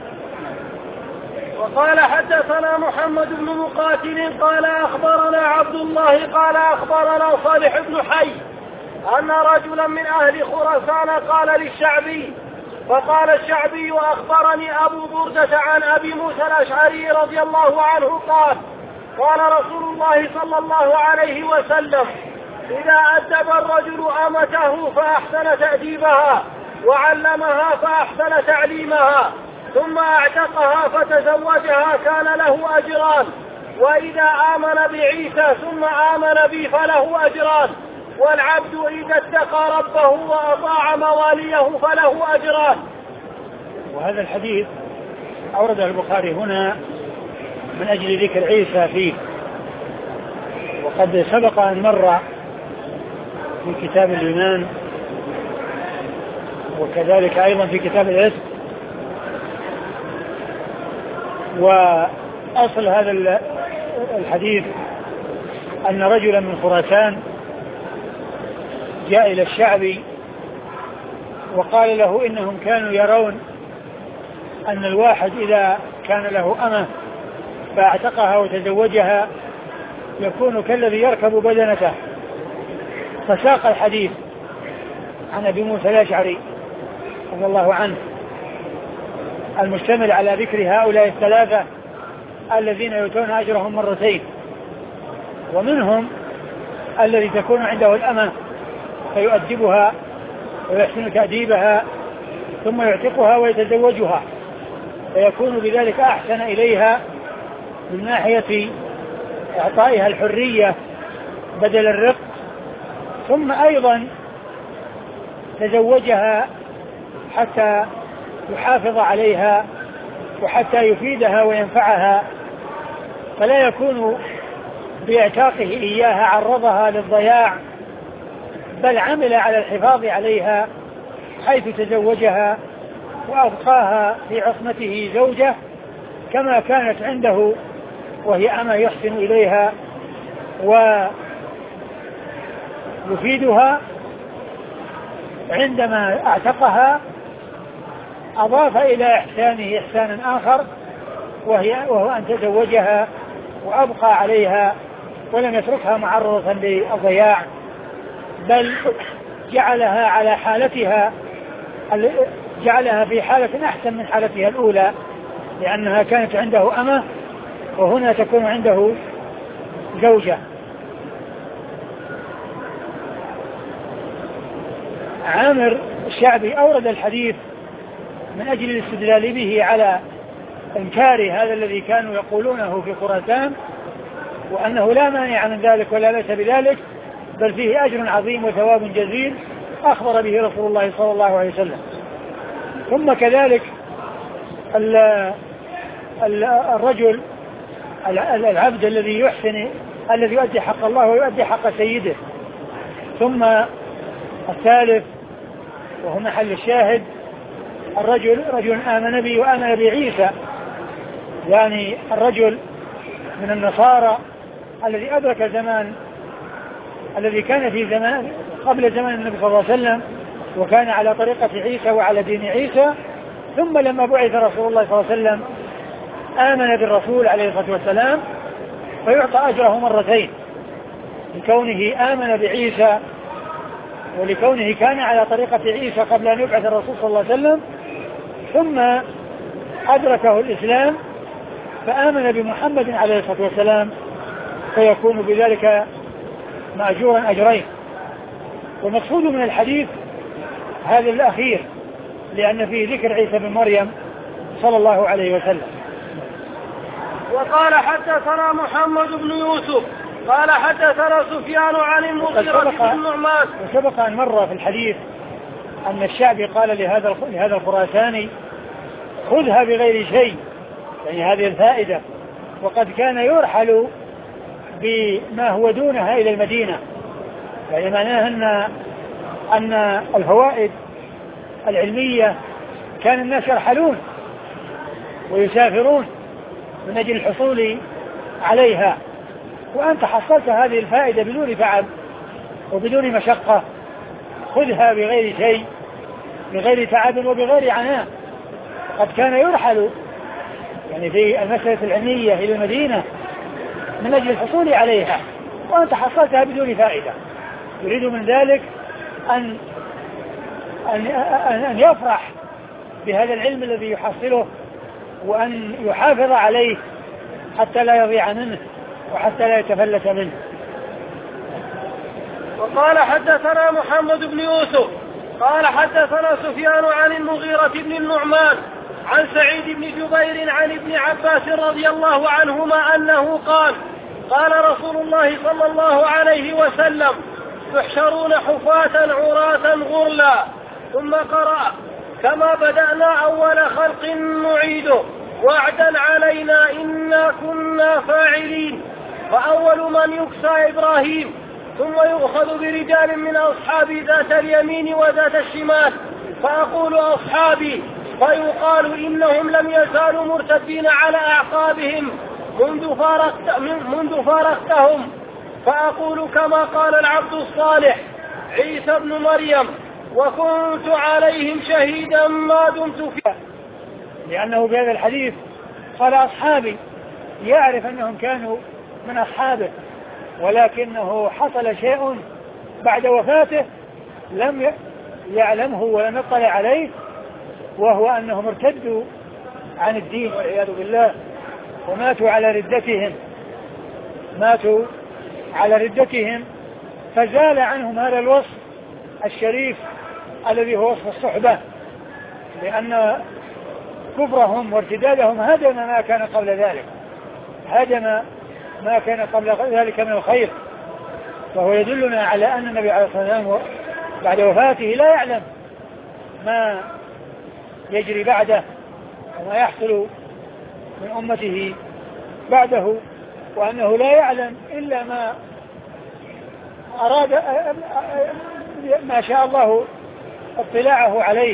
وقال حدثنا محمد بن مقاتل قال أخبرنا عبد الله قال أخبرنا صالح بن حي أن رجلا من أهل خراسان قال للشعبي، فقال الشعبي: أخبرني أبو بردة عن أبي موسى الأشعري رضي الله عنه قال: قال رسول الله صلى الله عليه وسلم: إذا أدب الرجل أمته فأحسن تأديبها وعلمها فأحسن تعليمها ثم أعتقها فتزوجها كان له أجران، وإذا آمن بعيسى ثم آمن بي فله أجران، والعبد إذا اتقى ربه وأطاع مواليه فله أجران. وهذا الحديث أورده البخاري هنا من أجل ذكر عيسى فيه، وقد سبق أن مر في كتاب الإيمان وكذلك أيضا في كتاب العتق. وأصل هذا الحديث أن رجلا من خراسان جاء إلى الشعبي وقال له إنهم كانوا يرون أن الواحد إذا كان له أمة فاعتقها وتزوجها يكون كالذي يركب بدنته. فساق الحديث عن أبي موسى الأشعري رضي الله عنه المشتمل على ذكر هؤلاء الثلاثة الذين يؤتون أجرهم مرتين. ومنهم الذي تكون عنده الأمة فيؤدبها ويحسن تأديبها ثم يعتقها ويتزوجها، فيكون بذلك أحسن إليها من ناحية إعطائها الحرية بدل الرق. ثم أيضا تزوجها حتى يحافظ عليها وحتى يفيدها وينفعها، فلا يكون باعتاقه إياها عرضها للضياع، بل عمل على الحفاظ عليها حيث تزوجها وأبقاها في عصمته زوجة كما كانت عنده وهي أما يحسن إليها ويفيدها. عندما اعتقها أضاف إلى إحسانه إحسانا آخر وهي وهو أن تزوجها وأبقى عليها ولم يتركها معرضة للضياع، بل جعلها على حالتها جعلها في حالة أحسن من حالتها الأولى، لأنها كانت عنده أمة وهنا تكون عنده زوجة. عامر الشعبي أورد الحديث من أجل الاستدلال به على إنكار هذا الذي كانوا يقولونه في خراسان، وأنه لا مانع من ذلك ولا بأس بذلك، بل فيه أجر عظيم وثواب جزيل أخبر به رسول الله صلى الله عليه وسلم. ثم كذلك الرجل العبد الذي يحسن الذي يؤدي حق الله ويؤدي حق سيده. ثم الثالث وهو محل الشاهد الرجل رجل آمن به وآمن بعيسى، يعني الرجل من النصارى الذي أدرك زمان الذي كان في زمان قبل زمان النبي صلى الله عليه وسلم وكان على طريقة عيسى وعلى دين عيسى، ثم لما بعث رسول الله صلى الله عليه وسلم آمن بالرسول عليه الصلاة والسلام فيعطى أجره مرتين، لكونه آمن بعيسى ولكونه كان على طريقة عيسى قبل أن يبعث الرسول صلى الله عليه وسلم، ثم أدركه الإسلام فآمن بمحمد عليه الصلاة والسلام، فيكون بذلك مأجورا أجرين. ومقصود من الحديث هذا الأخير لأن فيه ذكر عيسى بن مريم صلى الله عليه وسلم. وقال حدثنا محمد بن يوسف قال حدثنا سفيان عن المغيرة بن النعمان. وسبق أن مر في الحديث أن الشعبي قال لهذا لهذا الخراساني خذها بغير شيء، يعني هذه الفائدة، وقد كان يرحل بما هو دونها إلى المدينة، يعني معناه أن أن الفوائد العلمية كان الناس يرحلون ويسافرون من أجل الحصول عليها، وأنت حصلت هذه الفائدة بدون تعب وبدون مشقة، خذها بغير شيء بغير تعب وبغير عناء. قد كان يرحل يعني في المسألة العلمية إلى المدينة من أجل الحصول عليها، وأنت حصلتها بدون فائدة. يريد من ذلك أن أن أن يفرح بهذا العلم الذي يحصله وأن يحافظ عليه حتى لا يضيع منه وحتى لا يتفلت منه. وقال حدثنا محمد بن يوسف قال حدثنا سفيان عن المغيرة بن النعمان عن سعيد بن جبير عن ابن عباس رضي الله عنهما أنه قال قال رسول الله صلى الله عليه وسلم تحشرون حفاة عراة غرلا. ثم قرأ كما بدأنا أول خلق نعيده وعدا علينا إنا كنا فاعلين. فأول من يكسى إبراهيم ثم يؤخذ برجال من أصحابي ذات اليمين وذات الشمال فأقول أصحابي فيقال إنهم لم يزالوا مرتدين على أعقابهم منذ فارقت منذ فارقتهم. فأقول كما قال العبد الصالح عيسى بن مريم وكنت عليهم شهيدا ما دمت فيه. لأنه بهذا الحديث قال أصحابي، يعرف أنهم كانوا من أصحابه، ولكنه حصل شيء بعد وفاته لم يعلمه ولم يطلع عليه، وهو أنهم ارتدوا عن الدين والعياذ بالله وماتوا على ردتهم ماتوا على ردتهم فزال عنهم هذا الوصف الشريف الذي هو وصف الصحبة، لأن كفرهم وارتدادهم هدم ما كان قبل ذلك هدم ما كان قبل ذلك من الخير. فهو يدلنا على أن النبي عليه الصلاة والسلام بعد وفاته لا يعلم ما يجري بعده وما يحصل من أمته بعده، وأنه لا يعلم إلا ما أراد ما شاء الله اطلاعه عليه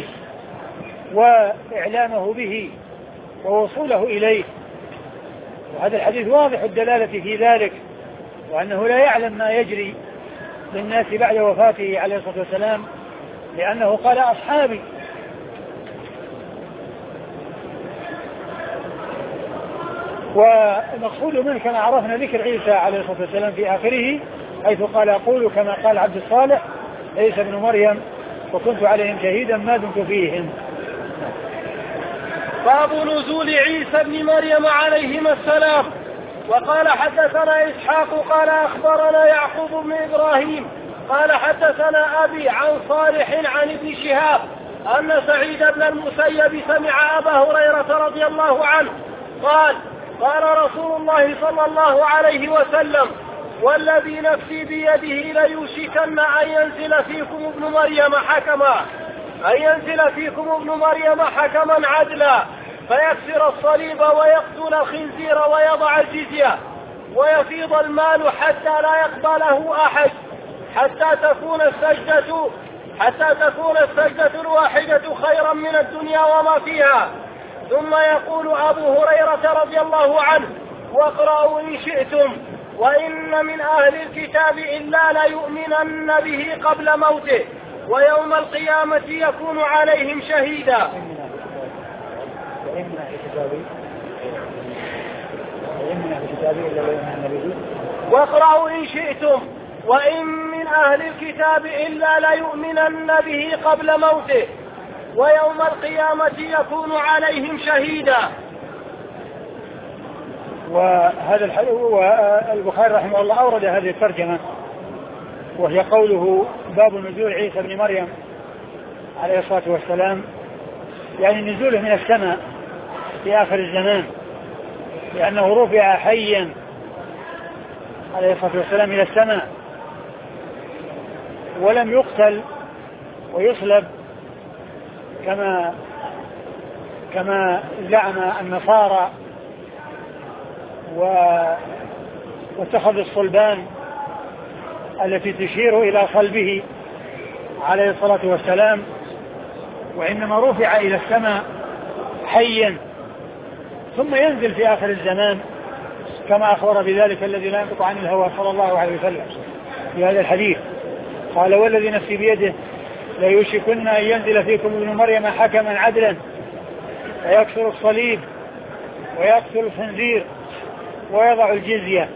وإعلامه به ووصوله إليه. وهذا الحديث واضح الدلالة في ذلك، وأنه لا يعلم ما يجري للناس بعد وفاته عليه الصلاة والسلام، لأنه قال أصحابي. والمقصود منه كما عرفنا ذكر عيسى عليه الصلاة والسلام في آخره، حيث قال قولوا كما قال عبد الصالح عيسى بن مريم وكنت عليهم شهيدا ما دمت فيهم. باب نزول عيسى بن مريم عليهما السلام. وقال حدثنا إسحاق قال أخبرنا يعقوب بن إبراهيم قال حدثنا أبي عن صالح عن ابن شهاب أن سعيد بن المسيب سمع أبا هريرة رضي الله عنه قال قال رسول الله صلى الله عليه وسلم والذي نفسي بيده ليوشكن أن ينزل فيكم ابن مريم حكما أن ينزل فيكم ابن مريم حكما عدلا فيكسر الصليب ويقتل الخنزير ويضع الجزية ويفيض المال حتى لا يقبله أحد حتى تكون السجدة حتى تكون السجدة الواحدة خيرا من الدنيا وما فيها. ثم يقول أبو هريرة رضي الله عنه واقرأوا إن شئتم وإن من أهل الكتاب إلا ليؤمنن به قبل موته ويوم القيامة يكون عليهم شهيدا. واقرأوا إن شئتم وإن من أهل الكتاب إلا ليؤمنن به قبل موته ويوم القيامة يكون عليهم شهيدا. وهذا الحديث والبخاري رحمه الله أورد هذه الترجمة، وهي قوله باب نزول عيسى بن مريم عليه الصلاة والسلام، يعني نزوله من السماء في آخر الزمان، لأنه رفع حيا عليه الصلاة والسلام إلى السماء ولم يقتل ويصلب كما كما زعم النصارى واتخذ الصلبان التي تشير إلى صلبه عليه الصلاة والسلام، وإنما رفع إلى السماء حيا ثم ينزل في آخر الزمان كما أخبر بذلك الذي لا ينطق عن الهوى صلى الله عليه وسلم في هذا الحديث. قال والذي نفسي بيده ليوشكن أن ينزل فيكم ابن مريم حكما عدلا ويكسر الصليب ويقتل الخنزير ويضع الجزية.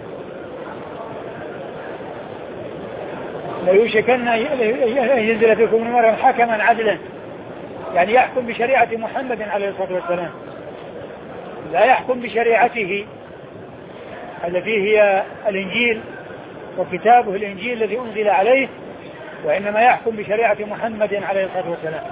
ليوشكن أن ينزل فيكم ابن مريم حكما عدلا، يعني يحكم بشريعة محمد عليه الصلاة والسلام، لا يحكم بشريعته التي هي الإنجيل وكتابه الإنجيل الذي أنزل عليه، وإنما يحكم بشريعة محمد عليه الصلاة والسلام.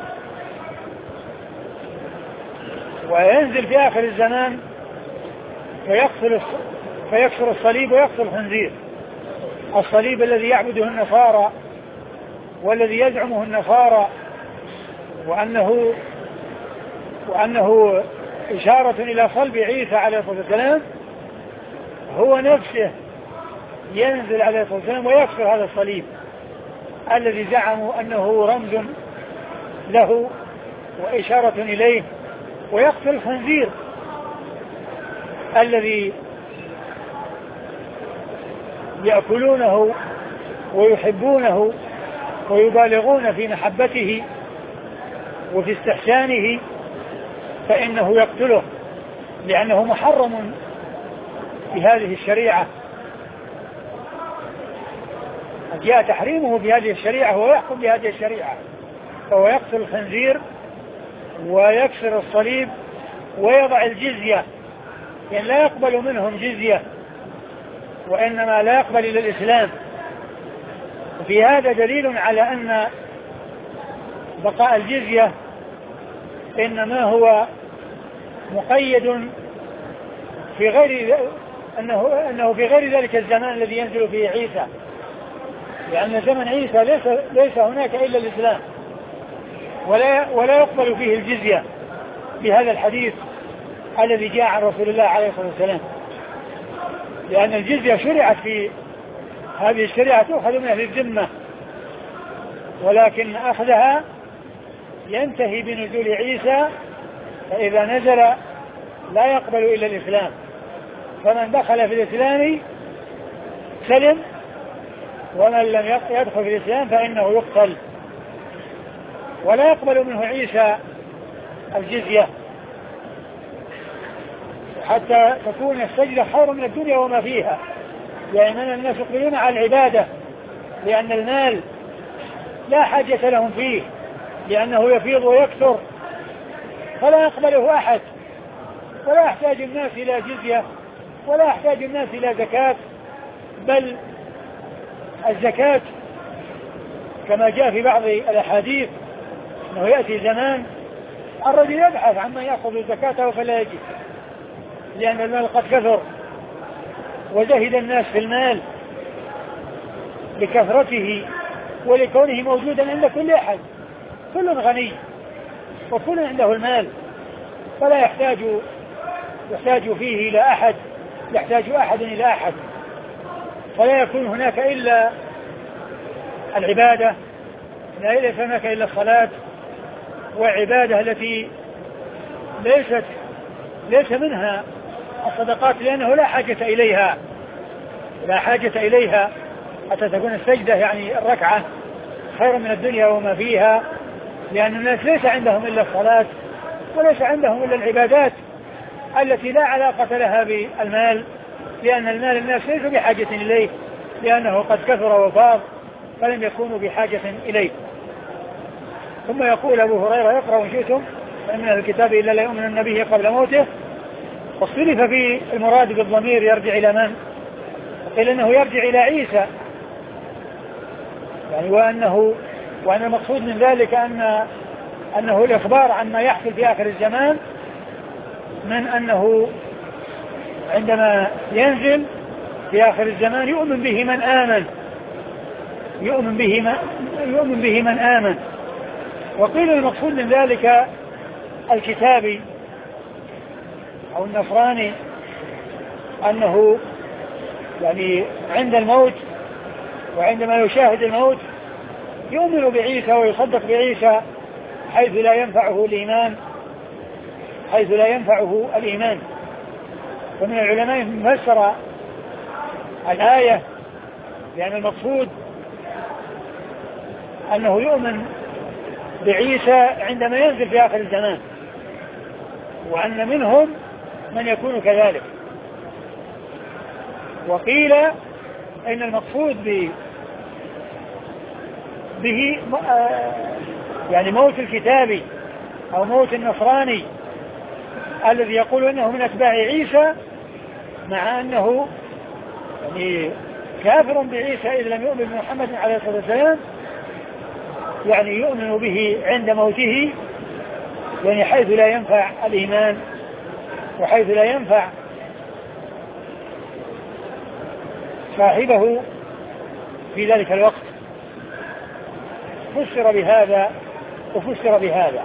وينزل في آخر الزمان فيكسر فيكسر الصليب ويقتل الخنزير، الصليب الذي يعبده النصارى والذي يزعمه النصارى وأنه وأنه إشارة إلى صلب عيسى عليه الصلاة والسلام، هو نفسه ينزل عليه الصلاة والسلام ويكسر هذا الصليب الذي زعموا أنه رمز له وإشارة إليه، ويقتل الخنزير الذي يأكلونه ويحبونه ويبالغون في محبته وفي استحسانه، فإنه يقتله لأنه محرم بهذه الشريعة. جاء تحريمه بهذه الشريعة وهو يحكم بهذه الشريعة، فهو يقتل الخنزير ويكسر الصليب ويضع الجزية، يعني لا يقبل منهم جزية، وإنما لا يقبل إلى الإسلام. وفي هذا دليل على أن بقاء الجزية إنما هو مقيد في غير أنه, أنه في غير ذلك الزمان الذي ينزل فيه عيسى، لأن زمن عيسى ليس, ليس هناك إلا الإسلام، ولا, ولا يقبل فيه الجزية بهذا الحديث الذي جاء عن رسول الله عليه الصلاة والسلام، لأن الجزية شرعت في هذه الشريعة تؤخذ من أهل الذمة، ولكن أخذها ينتهي بنزول عيسى، فإذا نزل لا يقبل إلا الإسلام، فمن دخل في الإسلام سلم، ومن لم يدخل في الإسلام فإنه يقتل. ولا يقبل منه عيسى الجزية حتى تكون السجدة خير من الدنيا وما فيها، يعني من الناس يقبلون على العبادة لأن المال لا حاجة لهم فيه، لأنه يفيض ويكثر فلا يقبله أحد، ولا يحتاج الناس إلى جزية، ولا يحتاج الناس إلى زكاة، بل الزكاة كما جاء في بعض الأحاديث أنه يأتي زمان الرجل يبحث عما يأخذ الزكاة فلا يجد، لأن المال قد كثر وزهد الناس في المال لكثرته ولكونه موجودا عند كل أحد، كل غني وكل عنده المال، فلا يحتاج يحتاج فيه إلى أحد، يحتاج أحد إلى أحد، فلا يكون هناك إلا العبادة، لا ليس هناك إلا الصلاة، وعبادة التي ليست ليس منها الصدقات، لأنه لا حاجة إليها لا حاجة إليها حتى تكون السجدة يعني الركعة خير من الدنيا وما فيها، لأن الناس ليس عندهم إلا الصلاة، وليس عندهم إلا العبادات التي لا علاقة لها بالمال، لأن المال الناس ليسوا بحاجة إليه، لأنه قد كثر وفاض فلم يكونوا بحاجة إليه. ثم يقول أبو هريرة: يقرأ إن شئتم فإن الكتاب إلا لا يؤمن النبي قبل موته. واختلف في المراد بالضمير يرجع إلى من؟ قيل إنه يرجع إلى عيسى، يعني وأنه وأن المقصود من ذلك أن أنه الإخبار عن ما يحصل في آخر الزمان، من أنه عندما ينزل في آخر الزمان يؤمن به من آمن يؤمن به من, يؤمن به من آمن. وقيل المقصود من ذلك الكتابي أو النصراني، أنه يعني عند الموت وعندما يشاهد الموت يؤمن بعيسى ويصدق بعيسى حيث لا ينفعه الإيمان حيث لا ينفعه الإيمان. ومن العلماء من فسر الآية لأن المقصود أنه يؤمن بعيسى عندما ينزل في آخر الزمان، وأن منهم من يكون كذلك. وقيل إن المقصود به, به يعني موت الكتابي أو موت النصراني الذي يقول أنه من أتباع عيسى، مع أنه يعني كافر بعيسى إذ لم يؤمن بمحمد عليه الصلاة والسلام، يعني يؤمن به عند موته، يعني حيث لا ينفع الإيمان وحيث لا ينفع صاحبه في ذلك الوقت. فسر بهذا وفسر بهذا.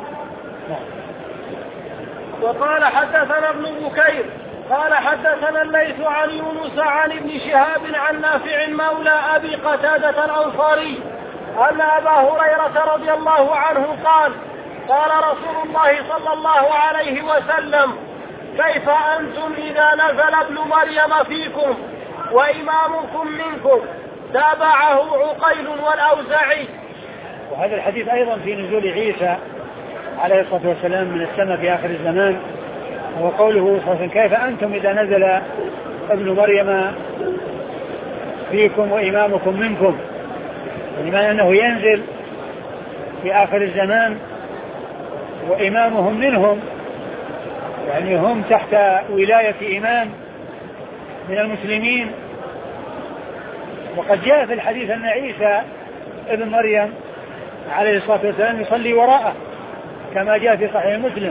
وقال حدثنا ابن بكير قال حدثنا الليث عن يونس عن ابن شهاب عن نافع مولى أبي قتادة الأنصاري أن أبا هريرة رضي الله عنه قال: قال رسول الله صلى الله عليه وسلم: كيف أنتم إذا نزل ابن مريم فيكم وإمامكم منكم؟ تابعه عقيل والأوزعي. وهذا الحديث أيضا في نزول عيسى عليه الصلاة والسلام من السماء في آخر الزمان، هو قوله صلى الله عليه وسلم: كيف أنتم إذا نزل ابن مريم فيكم وإمامكم منكم، يعني ما أنه ينزل في آخر الزمان وإمامهم منهم، يعني هم تحت ولاية إمام من المسلمين. وقد جاء في الحديث أن عيسى ابن مريم عليه الصلاة والسلام يصلي وراءه كما جاء في صحيح مسلم،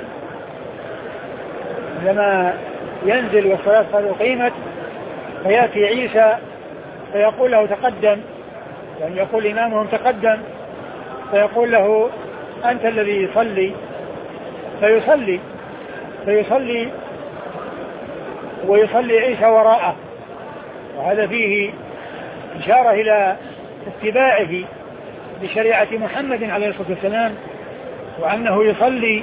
لما ينزل والصلاة قد أقيمت فيأتي عيسى فيقول له تقدم، يعني يقول إمامهم تقدم، فيقول له أنت الذي يصلي، فيصلي فيصلي ويصلي عيسى وراءه. وهذا فيه إشارة إلى اتباعه لشريعة محمد عليه الصلاة والسلام، وأنه يصلي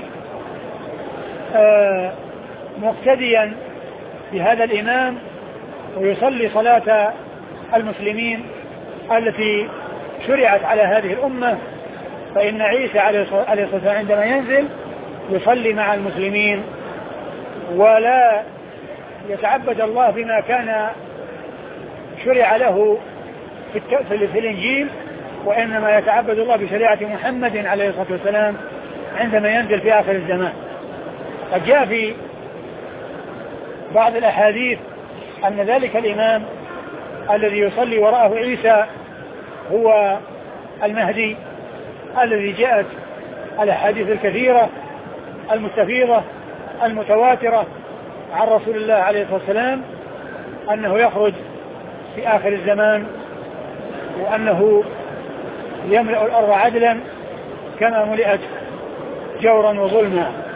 آه مقتديا بهذا الإمام، ويصلي صلاة المسلمين التي شرعت على هذه الأمة. فإن عيسى عليه الصلاة والسلام عندما ينزل يصلي مع المسلمين ولا يتعبد الله بما كان شرع له في الإنجيل، وإنما يتعبد الله بشريعة محمد عليه الصلاة والسلام عندما ينزل في آخر الزمان. قد جاء في بعض الأحاديث أن ذلك الإمام الذي يصلي وراءه عيسى هو المهدي الذي جاءت الأحاديث الكثيرة المستفيضة المتواترة عن رسول الله عليه الصلاة والسلام أنه يخرج في آخر الزمان، وأنه يملأ الأرض عدلا كما ملئت جورا وظلما.